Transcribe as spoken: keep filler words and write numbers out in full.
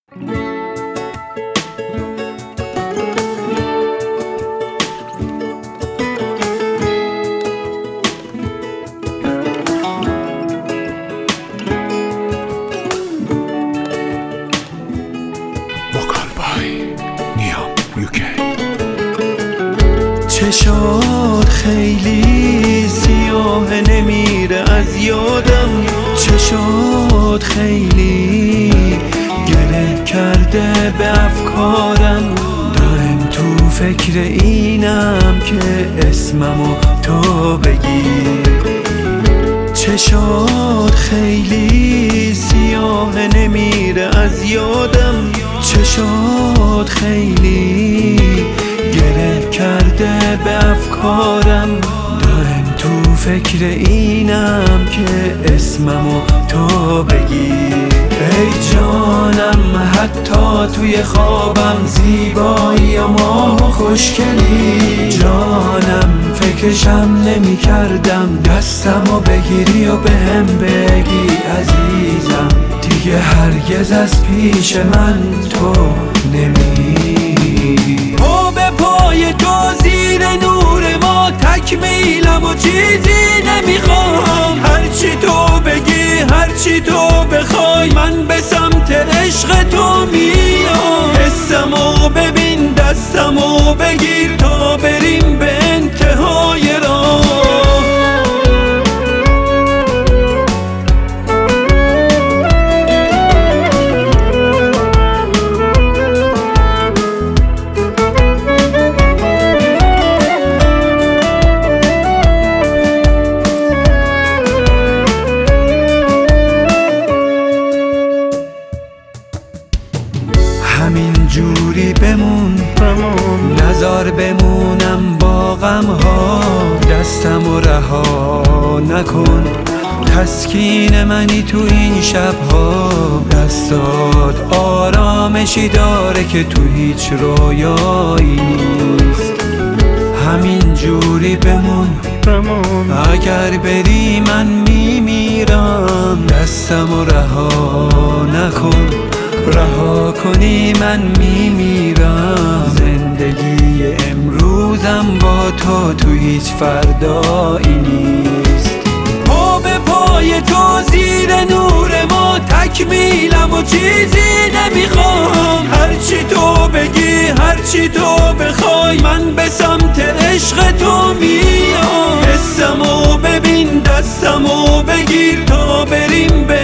چشات خیلی سیاه نمیره از یادم، چشات خیلی گره کرده به افکارم. دائم تو فکر اینم که اسممو تو بگی. چشات خیلی سیاه نمیره از یادم، چشات خیلی گره کرده به افکارم. دائم تو فکر اینم که اسممو تو بگی. ای جانم حتی توی خوابم زیبایی و ماه و خوشگلی. جانم فکرشم نمی کردم دستمو بگیری و بهم بگی عزیزم دیگه هرگز از پیش من تو نمیری. پا به پای تو زیر نور ما تکمیلم و چیزی نمیخوام. هرچی تو بگی هرچی تو بخوای من به سمت عشق تو میام. حسمو ببین دستمو بگیر تا بریم به انتهای راه. همین جوری بمون بمون نزار بمونم با غم ها. دستمو رها نکن تسکین منی تو این شبها. دستات آرامشی داره که تو هیچ رویایی نیست. همین جوری بمون بمون اگر بری من میمیرم. دستمو رها نکن رها کنی من میمیرم. زندگی امروزم با تو تو هیچ فردایی نیست. پا به پای تو زیر نور ما تکمیلم و چیزی نمیخوام. هرچی تو بگی هرچی تو بخوای من به سمت عشق تو میام. حسمو ببین دستمو بگیر تا بریم به